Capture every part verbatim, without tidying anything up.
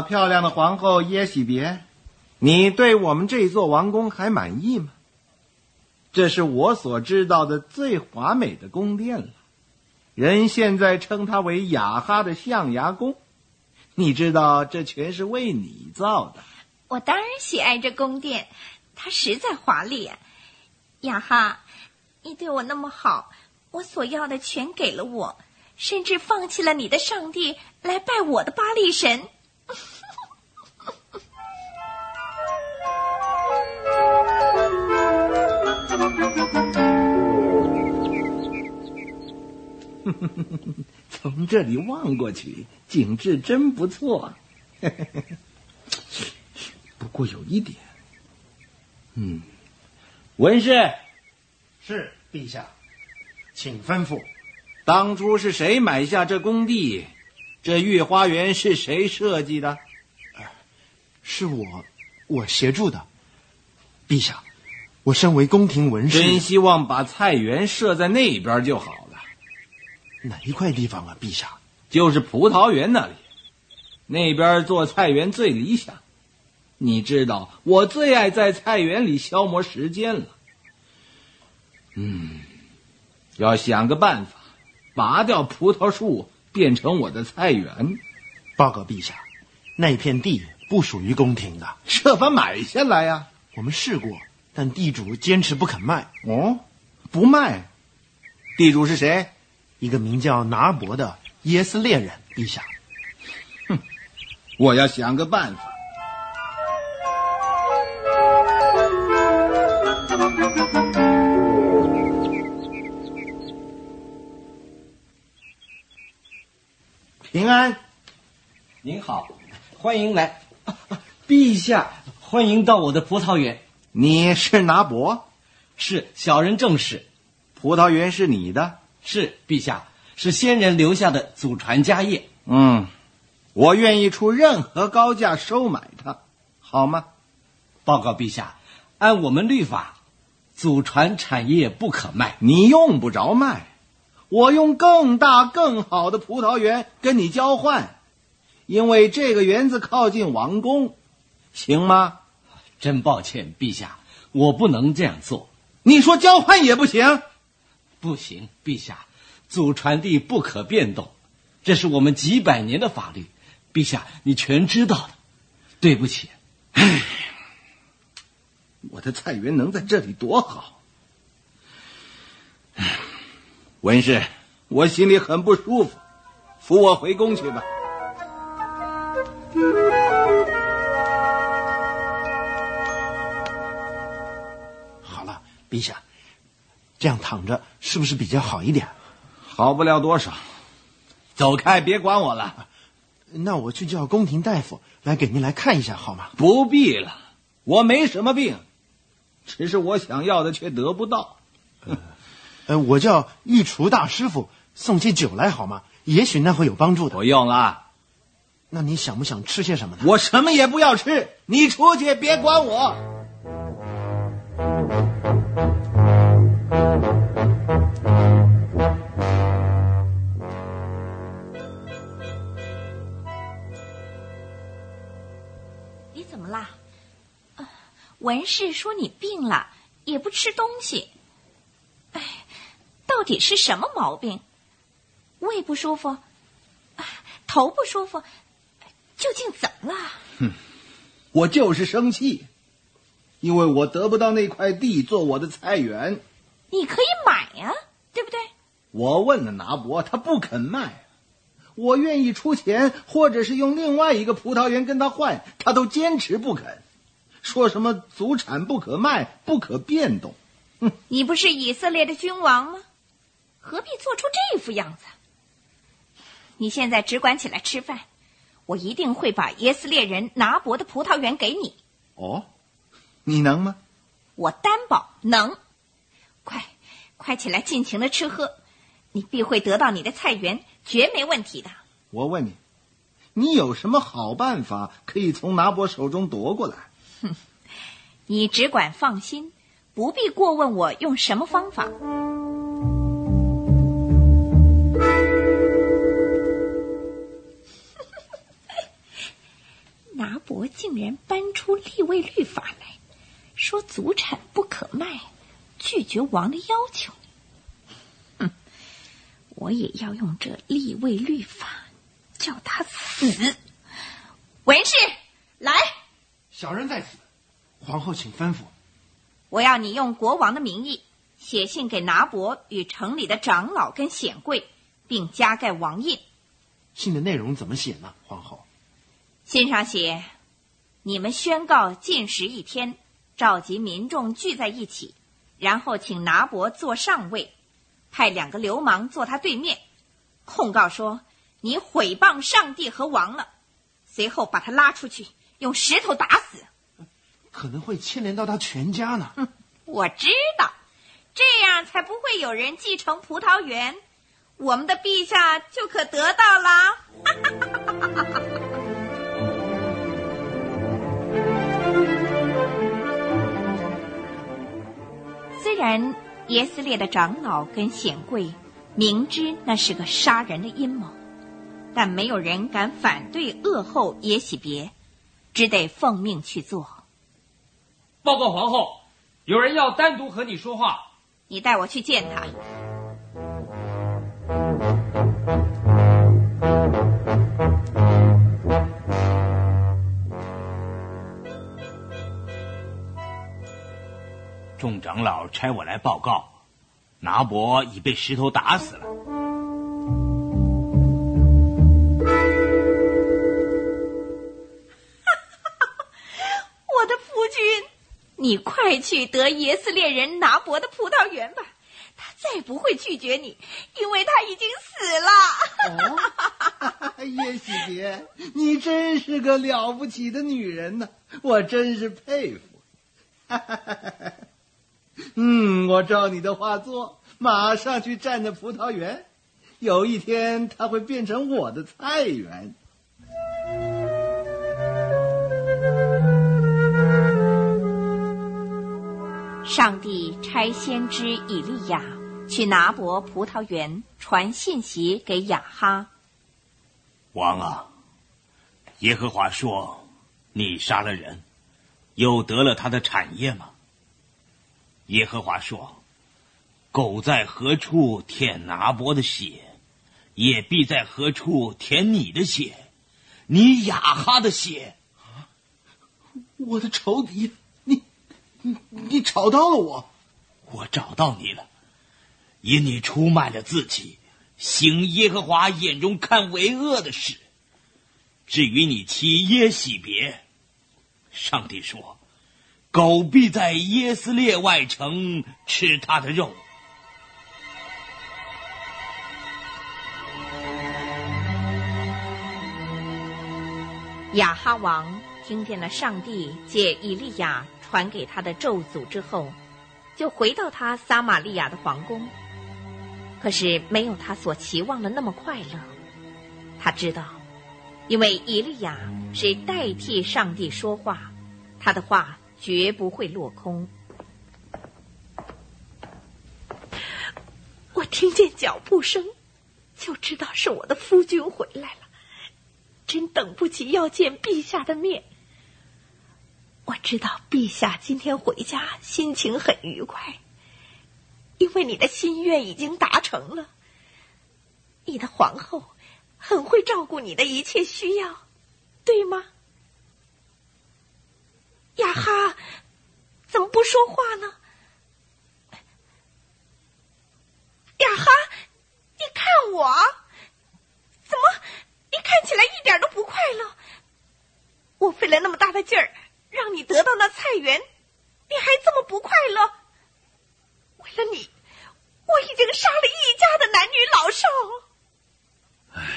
漂亮的皇后耶喜别，你对我们这座王宫还满意吗？这是我所知道的最华美的宫殿了，人现在称它为雅哈的象牙宫。你知道这全是为你造的。 我当然喜爱这宫殿，它实在华丽啊。雅哈，你对我那么好，我所要的全给了我，甚至放弃了你的上帝来拜我的巴力神。 从这里望过去，景致真不错。不过有一点，嗯，文士， 是陛下，请吩咐。 当初是谁买下这工地？这御花园是谁设计的？ 呃、是我，我协助的。陛下，我身为宫廷文士， 真希望把菜园设在那边就好了。 哪一块地方啊，陛下？ 就是葡萄园那里，那边做菜园最理想。你知道，我最爱在菜园里消磨时间了。嗯，要想个办法，拔掉葡萄树，变成我的菜园。 报告陛下，那片地不属于宫廷的， 设法买下来呀、啊。 我们试过，但地主坚持不肯卖。 哦，不卖？地主是谁？ 一个名叫拿伯的耶斯列人，陛下。 哼，我要想个办法。平安， 您好，欢迎来，啊啊、陛下，欢迎到我的葡萄园。 你是拿伯？ 是，小人正是。 葡萄园是你的？ 是，陛下，是先人留下的祖传家业。 嗯，我愿意出任何高价收买它，好吗？ 报告陛下，按我们律法，祖传产业不可卖。 你用不着卖，我用更大更好的葡萄园跟你交换，因为这个园子靠近王宫，行吗？ 真抱歉，陛下，我不能这样做。 你说交换也不行？ 不行，陛下，祖传地不可变动，这是我们几百年的法律，陛下你全知道的。对不起。 唉，我的菜园能在这里多好。文士，我心里很不舒服，扶我回宫去吧。 好了，陛下，这样躺着是不是比较好一点？ 好不了多少。走开，别管我了。 那我去叫宫廷大夫来给您来看一下好吗？ 不必了，我没什么病，只是我想要的却得不到。 呃呃，我叫御厨大师傅送些酒来好吗？也许那会有帮助的。 不用了。 那你想不想吃些什么呢？ 我什么也不要吃，你出去，别管我。 你怎么啦？呃、文士说你病了，也不吃东西。哎，到底是什么毛病？胃不舒服？头不舒服？究竟怎么了？ 哼，我就是生气，因为我得不到那块地做我的菜园。 你可以买呀、啊，对不对？ 我问了拿伯，他不肯卖。我愿意出钱，或者是用另外一个葡萄园跟他换，他都坚持不肯，说什么祖产不可卖，不可变动。哼， 你不是以色列的君王吗？何必做出这副样子？你现在只管起来吃饭，我一定会把耶斯列人拿伯的葡萄园给你。 哦，你能吗？ 我担保能。快，快起来尽情的吃喝，你必会得到你的菜园，绝没问题的。 我问你，你有什么好办法可以从拿伯手中夺过来？ 哼，你只管放心，不必过问我用什么方法。 竟然搬出立位律法来，说祖产不可卖，拒绝王的要求。哼，我也要用这立位律法叫他死。文士，来！ 小人在此，皇后请吩咐。 我要你用国王的名义写信给拿伯与城里的长老跟显贵，并加盖王印。 信的内容怎么写呢，皇后？ 信上写，你们宣告禁食一天，召集民众聚在一起，然后请拿伯坐上位，派两个流氓坐他对面，控告说你毁谤上帝和王了，随后把他拉出去，用石头打死。 可能会牵连到他全家呢。 嗯，我知道，这样才不会有人继承葡萄园，我们的陛下就可得到啦。虽然耶斯列的长老跟显贵明知那是个杀人的阴谋，但没有人敢反对恶后耶洗别，只得奉命去做。 报告皇后，有人要单独和你说话。 你带我去见他。 众长老差我来报告，拿伯已被石头打死了。 我的夫君，你快去得耶斯列人拿伯的葡萄园吧，他再不会拒绝你，因为他已经死了。哦，耶洗别，你真是个了不起的女人呢，我真是佩服。嗯，我照你的话做，马上去占着葡萄园，有一天它会变成我的菜园。 上帝差先知以利亚去拿伯葡萄园传信息给亚哈。 王啊，耶和华说，你杀了人，又得了他的产业吗？耶和华说，狗在何处舔拿伯的血，也必在何处舔你的血，你亚哈的血。 啊，我的仇敌，你你你找到了我。 我找到你了，因你出卖了自己，行耶和华眼中看为恶的事。至于你妻耶洗别，上帝说，狗必在耶斯列外城吃他的肉。 亚哈王听见了上帝借以利亚传给他的咒诅之后，就回到他撒玛利亚的皇宫。可是没有他所期望的那么快乐。他知道，因为以利亚是代替上帝说话，他的话绝不会落空。我听见脚步声，就知道是我的夫君回来了，真等不及要见陛下的面。我知道陛下今天回家心情很愉快，因为你的心愿已经达成了。你的皇后很会照顾你的一切需要，对吗？亚哈，怎么不说话呢？亚哈，你看我，怎么你看起来一点都不快乐？我费了那么大的劲儿让你得到那菜园，你还这么不快乐？为了你，我已经杀了一家的男女老少。 唉，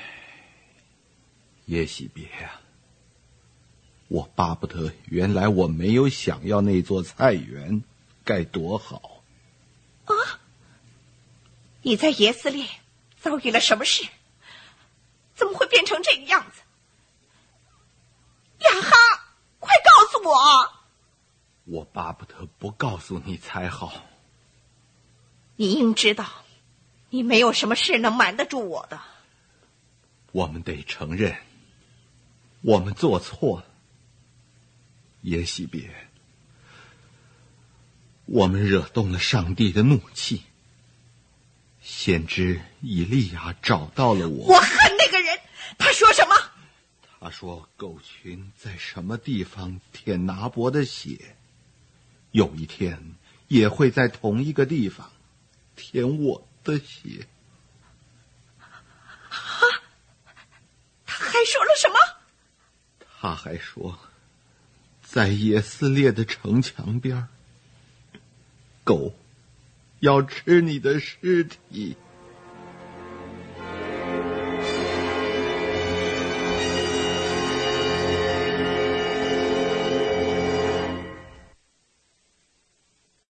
耶洗别啊，我巴不得原来我没有想要那座菜园，该多好啊！你在耶斯列遭遇了什么事？怎么会变成这个样子？亚哈，快告诉我！ 我巴不得不告诉你才好。 你应知道，你没有什么事能瞒得住我的。 我们得承认，我们做错了。 耶洗别，我们惹动了上帝的怒气。先知以利亚找到了我， 我恨那个人。他说什么？ 他说狗群在什么地方舔拿伯的血，有一天也会在同一个地方舔我的血。 啊！他还说了什么？ 他还说，在耶斯列的城墙边，狗要吃你的尸体。